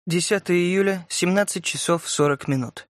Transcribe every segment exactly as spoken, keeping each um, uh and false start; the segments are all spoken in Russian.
десятое июля, семнадцать часов сорок минут.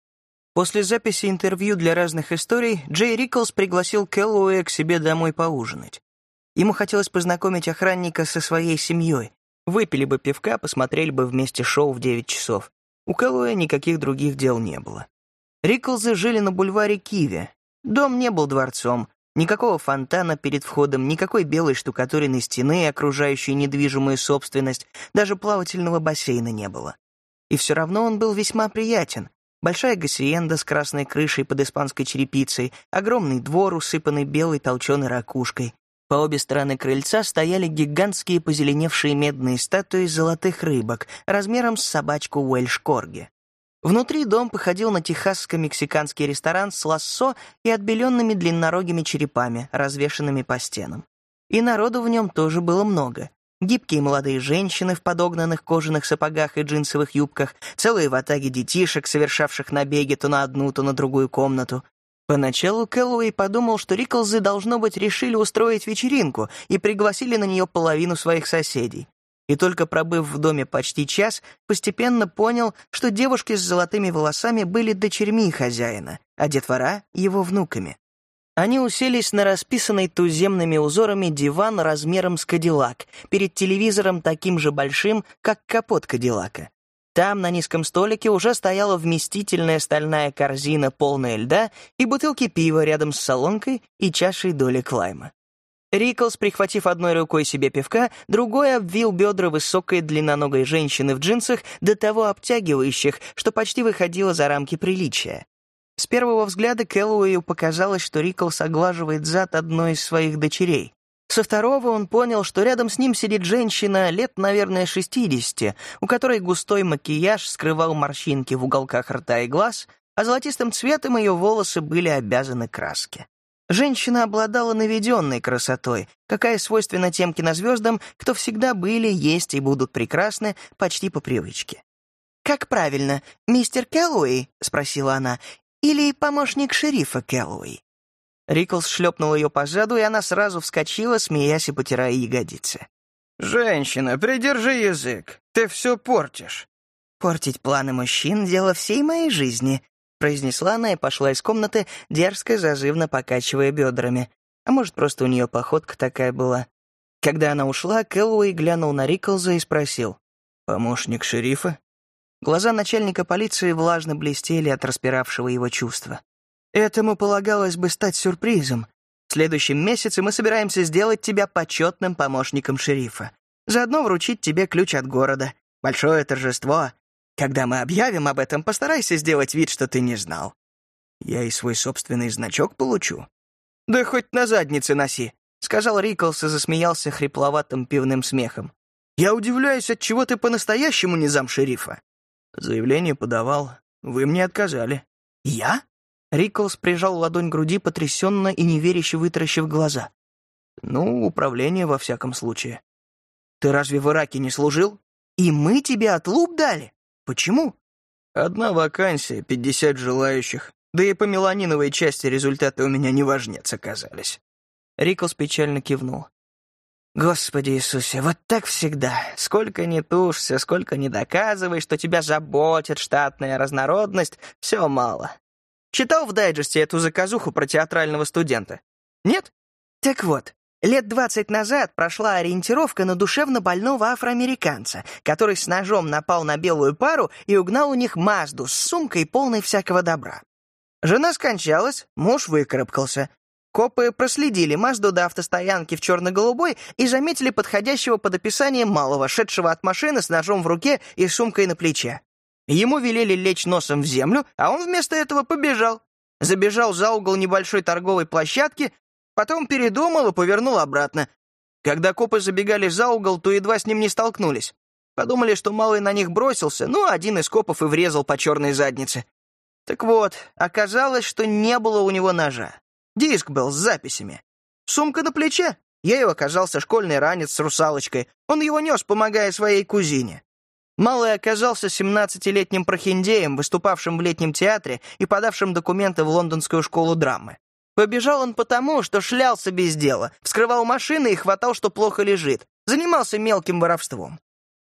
После записи интервью для разных историй Джей Риклс пригласил Кэллоуэя к себе домой поужинать. Ему хотелось познакомить охранника со своей семьей. Выпили бы пивка, посмотрели бы вместе шоу в девять часов. У Кэллоуэя никаких других дел не было. Риклзы жили на бульваре Киви. Дом не был дворцом. Никакого фонтана перед входом, никакой белой штукатуренной стены, окружающей недвижимую собственность, даже плавательного бассейна не было. И все равно он был весьма приятен. Большая гасиенда с красной крышей под испанской черепицей, огромный двор, усыпанный белой толченой ракушкой. По обе стороны крыльца стояли гигантские позеленевшие медные статуи золотых рыбок размером с собачку Уэльш-корги. Внутри дом походил на техасско-мексиканский ресторан с лассо и отбеленными длиннорогими черепами, развешанными по стенам. И народу в нем тоже было много. Гибкие молодые женщины в подогнанных кожаных сапогах и джинсовых юбках, целые ватаги детишек, совершавших набеги то на одну, то на другую комнату. Поначалу Кэллоуэй подумал, что Риклзы, должно быть, решили устроить вечеринку и пригласили на нее половину своих соседей. И только пробыв в доме почти час, постепенно понял, что девушки с золотыми волосами были дочерьми хозяина, а детвора — его внуками. Они уселись на расписанный туземными узорами диван размером с кадиллак, перед телевизором таким же большим, как капот кадиллака. Там, на низком столике, уже стояла вместительная стальная корзина, полная льда, и бутылки пива рядом с солонкой и чашей долек лайма. Риклс, прихватив одной рукой себе пивка, другой обвил бедра высокой длинноногой женщины в джинсах, до того обтягивающих, что почти выходило за рамки приличия. С первого взгляда Кэллоуэю показалось, что Риклс оглаживает зад одной из своих дочерей. Со второго он понял, что рядом с ним сидит женщина лет, наверное, шестидесяти, у которой густой макияж скрывал морщинки в уголках рта и глаз, а золотистым цветом ее волосы были обязаны краске. Женщина обладала наведенной красотой, какая свойственна тем кинозвездам, кто всегда были, есть и будут прекрасны почти по привычке. «Как правильно, мистер Кэллоуэй?» — спросила она. «Или помощник шерифа Кэллоуэй?» Риклс шлепнул ее по заду, и она сразу вскочила, смеясь и потирая ягодицы. «Женщина, придержи язык, ты все портишь». «Портить планы мужчин — дело всей моей жизни», — произнесла она и пошла из комнаты, дерзко, зазывно покачивая бедрами. А может, просто у нее походка такая была. Когда она ушла, Кэллоуэй глянул на Риклза и спросил: «Помощник шерифа?» Глаза начальника полиции влажно блестели от распиравшего его чувства. «Этому полагалось бы стать сюрпризом. В следующем месяце мы собираемся сделать тебя почетным помощником шерифа. Заодно вручить тебе ключ от города. Большое торжество. Когда мы объявим об этом, постарайся сделать вид, что ты не знал». «Я и свой собственный значок получу?» «Да хоть на заднице носи», — сказал Риклс и засмеялся хрипловатым пивным смехом. «Я удивляюсь, отчего ты по-настоящему не зам шерифа». «Заявление подавал. Вы мне отказали». «Я?» Риклс прижал ладонь к груди, потрясенно и неверяще вытаращив глаза. «Ну, управление во всяком случае». «Ты разве в Ираке не служил? И мы тебе отлуп дали? Почему?» «Одна вакансия, пятьдесят желающих. Да и по меланиновой части результаты у меня неважнец оказались». Риклс печально кивнул. «Господи Иисусе, вот так всегда. Сколько ни тушься, сколько ни доказывай, что тебя заботит штатная разнородность, все мало. Читал в дайджесте эту заказуху про театрального студента? Нет? Так вот, лет двадцать назад прошла ориентировка на душевно больного афроамериканца, который с ножом напал на белую пару и угнал у них Мазду с сумкой, полной всякого добра. Жена скончалась, муж выкарабкался. Копы проследили Мазду до автостоянки в черно-голубой и заметили подходящего под описание малого, шедшего от машины с ножом в руке и сумкой на плече. Ему велели лечь носом в землю, а он вместо этого побежал. Забежал за угол небольшой торговой площадки, потом передумал и повернул обратно. Когда копы забегали за угол, то едва с ним не столкнулись. Подумали, что малый на них бросился, ну, один из копов и врезал по черной заднице. Так вот, оказалось, что не было у него ножа. Диск был с записями. Сумка на плече. Ею оказался школьный ранец с русалочкой. Он его нес, помогая своей кузине. Малый оказался семнадцатилетним прохиндеем, выступавшим в летнем театре и подавшим документы в лондонскую школу драмы. Побежал он потому, что шлялся без дела, вскрывал машины и хватал, что плохо лежит, занимался мелким воровством.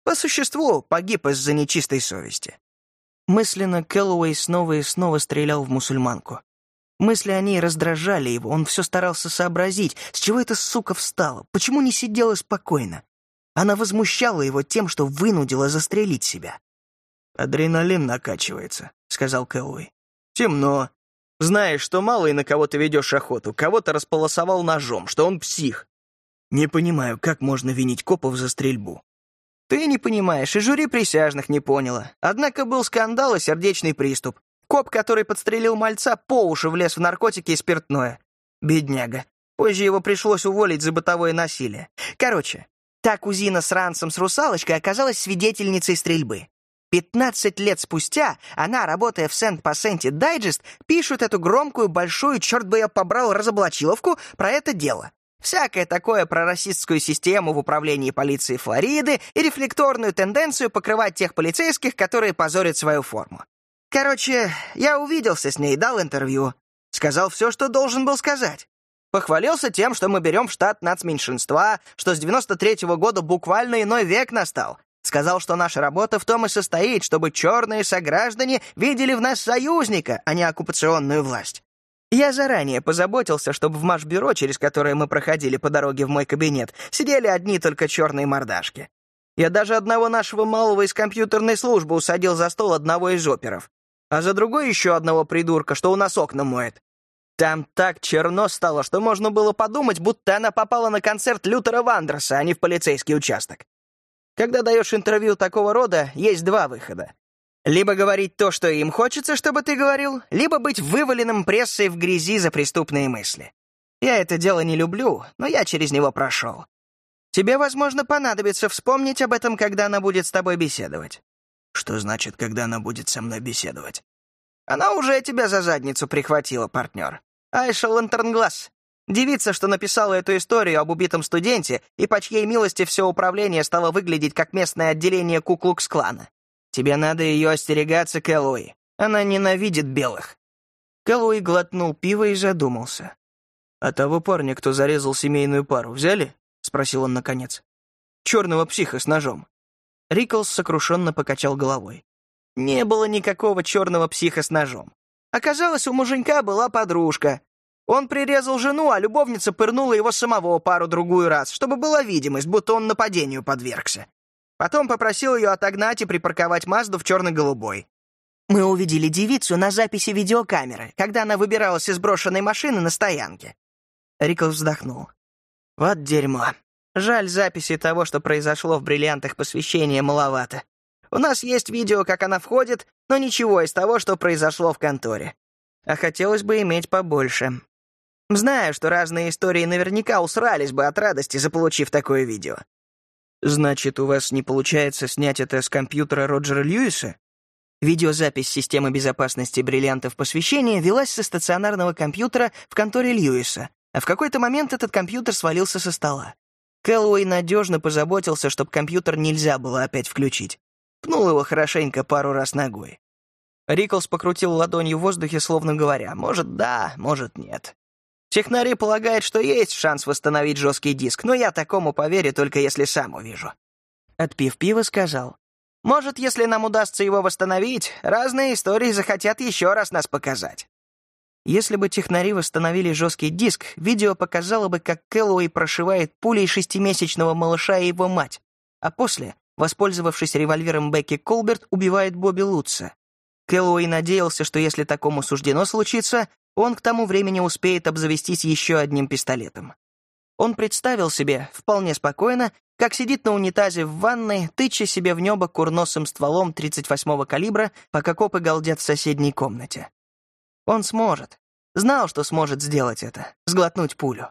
По существу погиб из-за нечистой совести. Мысленно Кэллоуэй снова и снова стрелял в мусульманку. Мысли о ней раздражали его, он все старался сообразить, с чего эта сука встала, почему не сидела спокойно. Она возмущала его тем, что вынудила застрелить себя. «Адреналин накачивается», — сказал Кэллоуэй. «Темно. Знаешь, что мало и на кого ты ведешь охоту, кого-то располосовал ножом, что он псих. Не понимаю, как можно винить копов за стрельбу». «Ты не понимаешь, и жюри присяжных не поняло. Однако был скандал и сердечный приступ. Коп, который подстрелил мальца, по уши влез в наркотики и спиртное. Бедняга. Позже его пришлось уволить за бытовое насилие. Короче, та кузина с ранцем с русалочкой оказалась свидетельницей стрельбы. Пятнадцать лет спустя она, работая в Сент-Пасенте Дайджест, пишет эту громкую, большую, черт бы я побрал, разоблачиловку про это дело. Всякое такое про расистскую систему в управлении полиции Флориды и рефлекторную тенденцию покрывать тех полицейских, которые позорят свою форму. Короче, я увиделся с ней, дал интервью. Сказал все, что должен был сказать. Похвалился тем, что мы берем в штат нацменьшинства, что с девяносто третьего года буквально иной век настал. Сказал, что наша работа в том и состоит, чтобы черные сограждане видели в нас союзника, а не оккупационную власть. Я заранее позаботился, чтобы в машбюро, через которое мы проходили по дороге в мой кабинет, сидели одни только черные мордашки. Я даже одного нашего малого из компьютерной службы усадил за стол одного из оперов, а за другой еще одного придурка, что у нас окна моет. Там так черно стало, что можно было подумать, будто она попала на концерт Лютера Вандерса, а не в полицейский участок. Когда даешь интервью такого рода, есть два выхода. Либо говорить то, что им хочется, чтобы ты говорил, либо быть вываленным прессой в грязи за преступные мысли. Я это дело не люблю, но я через него прошел. Тебе, возможно, понадобится вспомнить об этом, когда она будет с тобой беседовать. Что значит, когда она будет со мной беседовать? Она уже тебя за задницу прихватила, партнер. Айша Лантернглаз. Девица, что написала эту историю об убитом студенте и по чьей милости все управление стало выглядеть как местное отделение Ку-Клукс-клана. Тебе надо ее остерегаться, Кэллоуэй. Она ненавидит белых. Кэллоуэй глотнул пиво и задумался. «А того парня, кто зарезал семейную пару, взяли?» — спросил он наконец. «Черного психа с ножом». Риклс сокрушенно покачал головой. «Не было никакого черного психа с ножом. Оказалось, у муженька была подружка. Он прирезал жену, а любовница пырнула его самого пару-другую раз, чтобы была видимость, будто он нападению подвергся. Потом попросил ее отогнать и припарковать Мазду в черно-голубой. Мы увидели девицу на записи видеокамеры, когда она выбиралась из брошенной машины на стоянке». Риклс вздохнул. «Вот дерьмо. Жаль, записи того, что произошло в бриллиантах посвящения, маловато. У нас есть видео, как она входит, но ничего из того, что произошло в конторе. А хотелось бы иметь побольше. Знаю, что разные истории наверняка усрались бы от радости, заполучив такое видео». «Значит, у вас не получается снять это с компьютера Роджера Льюиса?» Видеозапись системы безопасности бриллиантов посвящения велась со стационарного компьютера в конторе Льюиса, а в какой-то момент этот компьютер свалился со стола. Кэллоуэй надежно позаботился, чтобы компьютер нельзя было опять включить. Пнул его хорошенько пару раз ногой. Риклс покрутил ладонью в воздухе, словно говоря, может, да, может, нет. Технари полагают, что есть шанс восстановить жесткий диск, но я такому поверю, только если сам увижу. Отпив пиво, сказал, может, если нам удастся его восстановить, разные истории захотят еще раз нас показать. Если бы технари восстановили жесткий диск, видео показало бы, как Кэллоуэй прошивает пулей шестимесячного малыша и его мать, а после, воспользовавшись револьвером Бекки Колберт, убивает Бобби Лутца. Кэллоуэй надеялся, что если такому суждено случиться, он к тому времени успеет обзавестись еще одним пистолетом. Он представил себе, вполне спокойно, как сидит на унитазе в ванной, тыча себе в небо курносым стволом тридцать восьмого калибра, пока копы галдят в соседней комнате. Он сможет. Знал, что сможет сделать это, сглотнуть пулю.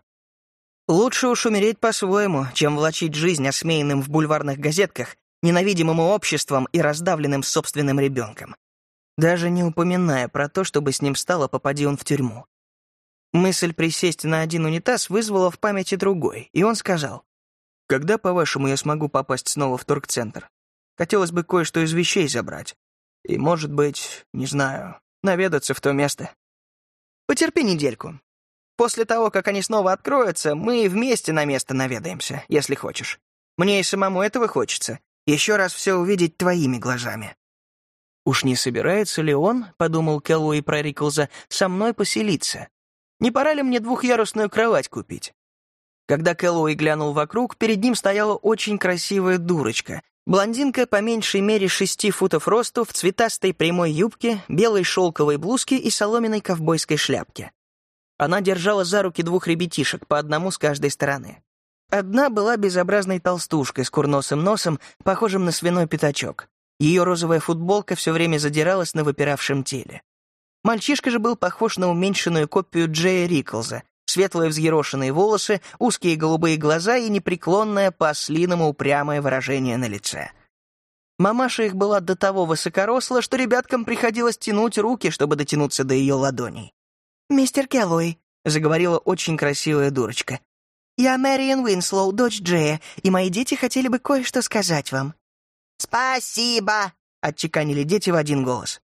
Лучше уж умереть по-своему, чем влачить жизнь осмеянным в бульварных газетках, ненавидимым обществом и раздавленным собственным ребенком. Даже не упоминая про то, чтобы с ним стало, попади он в тюрьму. Мысль присесть на один унитаз вызвала в памяти другой, и он сказал, «Когда, по-вашему, я смогу попасть снова в торгцентр? Хотелось бы кое-что из вещей забрать. И, может быть, не знаю, наведаться в то место. Потерпи недельку. После того, как они снова откроются, мы вместе на место наведаемся, если хочешь. Мне и самому этого хочется. Еще раз все увидеть твоими глазами». «Уж не собирается ли он, — подумал Кэллоуэй про Риклза, — со мной поселиться? Не пора ли мне двухъярусную кровать купить?» Когда Кэллоуэй глянул вокруг, перед ним стояла очень красивая дурочка, блондинка по меньшей мере шести футов росту, в цветастой прямой юбке, белой шелковой блузке и соломенной ковбойской шляпке. Она держала за руки двух ребятишек, по одному с каждой стороны. Одна была безобразной толстушкой с курносым носом, похожим на свиной пятачок. Ее розовая футболка все время задиралась на выпиравшем теле. Мальчишка же был похож на уменьшенную копию Джея Риклза. Светлые взъерошенные волосы, узкие голубые глаза и непреклонное по-ослиному упрямое выражение на лице. Мамаша их была до того высокоросла, что ребяткам приходилось тянуть руки, чтобы дотянуться до ее ладоней. «Мистер Кэллоуэй», — заговорила очень красивая дурочка, — «я Мэриан Уинслоу, дочь Джея, и мои дети хотели бы кое-что сказать вам». «Спасибо!» — отчеканили дети в один голос.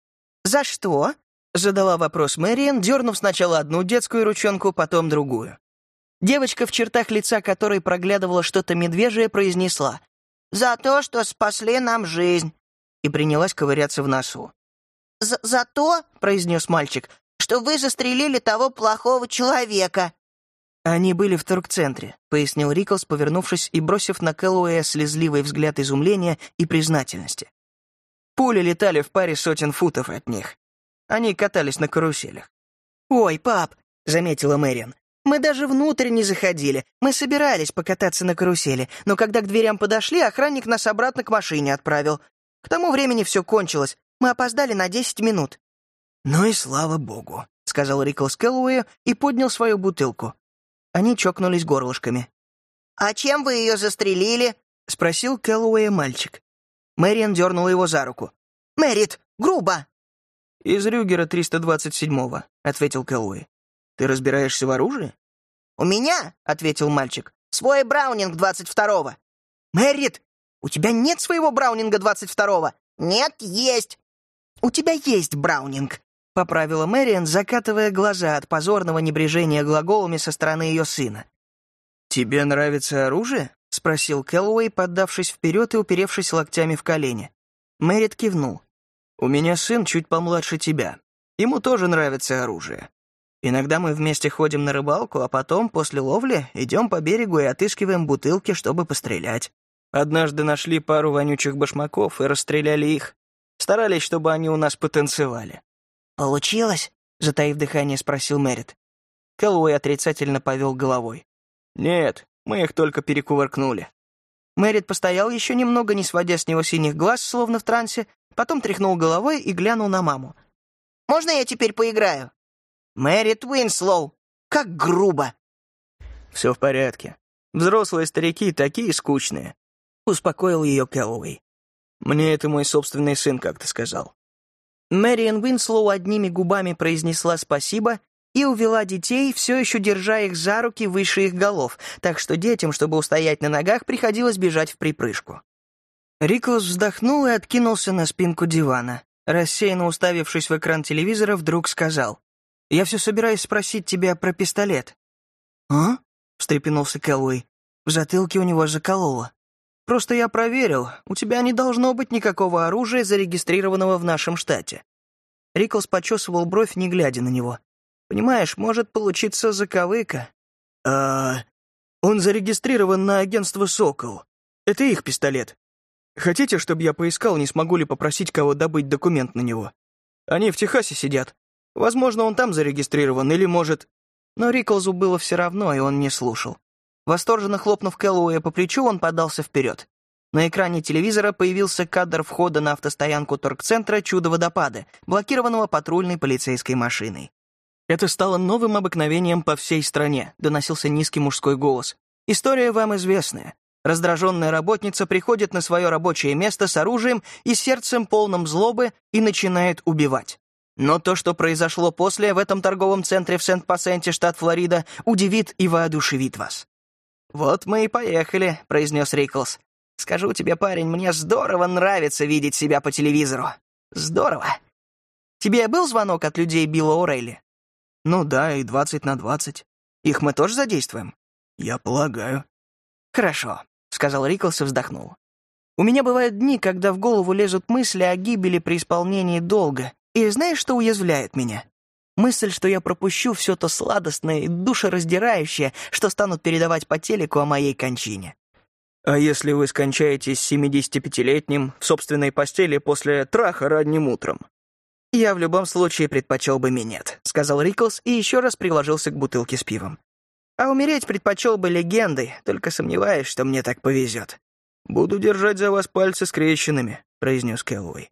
«За что?» — задала вопрос Мэриан, дернув сначала одну детскую ручонку, потом другую. Девочка, в чертах лица которой проглядывало что-то медвежье, произнесла «За то, что спасли нам жизнь!» и принялась ковыряться в носу. «За, за то, — произнес мальчик, — что вы застрелили того плохого человека!» «Они были в торгцентре», — пояснил Риклз, повернувшись и бросив на Кэллоуэя слезливый взгляд изумления и признательности. Пули летали в паре сотен футов от них. Они катались на каруселях. «Ой, пап», — заметила Мэриан, — «мы даже внутрь не заходили. Мы собирались покататься на карусели, но когда к дверям подошли, охранник нас обратно к машине отправил. К тому времени все кончилось. Мы опоздали на десять минут». «Ну и слава богу», — сказал Риклз Кэллоуэю и поднял свою бутылку. Они чокнулись горлышками. «А чем вы ее застрелили?» — спросил Кэллоуэя мальчик. Мэриан дернула его за руку. «Мэрит, грубо!» «Из Рюгера триста двадцать седьмого», — ответил Кэллоуэй. «Ты разбираешься в оружии?» «У меня, — ответил мальчик, — свой Браунинг двадцать второго». «Мэрит, у тебя нет своего Браунинга двадцать второго?» «Нет, есть». «У тебя есть Браунинг», — поправила Мэриан, закатывая глаза от позорного небрежения глаголами со стороны ее сына. «Тебе нравится оружие?» — спросил Кэллоуэй, поддавшись вперед и уперевшись локтями в колени. Мэрит кивнул. «У меня сын чуть помладше тебя. Ему тоже нравится оружие. Иногда мы вместе ходим на рыбалку, а потом, после ловли, идем по берегу и отыскиваем бутылки, чтобы пострелять. Однажды нашли пару вонючих башмаков и расстреляли их. Старались, чтобы они у нас потанцевали». «Получилось?» — затаив дыхание, спросил Мэрит. Кэллоуэй отрицательно повел головой. «Нет, мы их только перекувыркнули». Мэрит постоял еще немного, не сводя с него синих глаз, словно в трансе, потом тряхнул головой и глянул на маму. «Можно я теперь поиграю?» «Мэрит Уинслоу, как грубо!» «Все в порядке. Взрослые старики такие скучные», — успокоил ее Кэллоуэй. «Мне это мой собственный сын как-то сказал». Мэриан Уинслоу одними губами произнесла спасибо и увела детей, все еще держа их за руки выше их голов, так что детям, чтобы устоять на ногах, приходилось бежать в припрыжку. Риклз вздохнул и откинулся на спинку дивана. Рассеянно уставившись в экран телевизора, вдруг сказал: «Я все собираюсь спросить тебя про пистолет». «А?» — встрепенулся Кэллоуэй. В затылке у него закололо. «Просто я проверил, у тебя не должно быть никакого оружия, зарегистрированного в нашем штате». Риклз почесывал бровь, не глядя на него. «Понимаешь, может получиться заковыка». «А... он зарегистрирован на агентство «Сокол». Это их пистолет. Хотите, чтобы я поискал, не смогу ли попросить кого добыть документ на него? Они в Техасе сидят. Возможно, он там зарегистрирован, или может...» Но Риклзу было все равно, и он не слушал. Восторженно хлопнув Кэллоуэя по плечу, он подался вперед. На экране телевизора появился кадр входа на автостоянку торгцентра «Чудо-водопады», блокированного патрульной полицейской машиной. «Это стало новым обыкновением по всей стране», — доносился низкий мужской голос. «История вам известная. Раздраженная работница приходит на свое рабочее место с оружием и сердцем полным злобы и начинает убивать. Но то, что произошло после в этом торговом центре в Сент-Пасенте, штат Флорида, удивит и воодушевит вас». «Вот мы и поехали», — произнес Риклз. «Скажу тебе, парень, мне здорово нравится видеть себя по телевизору. Здорово. Тебе был звонок от людей Билла О'Рейли?» «Ну да, и двадцать на двадцать. Их мы тоже задействуем?» «Я полагаю». «Хорошо», — сказал Риклз и вздохнул. У меня бывают дни, когда в голову лезут мысли о гибели при исполнении долга. И знаешь, что уязвляет меня? Мысль, что я пропущу все то сладостное и душераздирающее, что станут передавать по телеку о моей кончине. А если вы скончаетесь семидесятипятилетним в собственной постели после траха ранним утром? «Я в любом случае предпочел бы минет», — сказал Риклс и еще раз приложился к бутылке с пивом. «А умереть предпочел бы легендой, только сомневаюсь, что мне так повезет». «Буду держать за вас пальцы скрещенными», — произнес Кэллоуэй.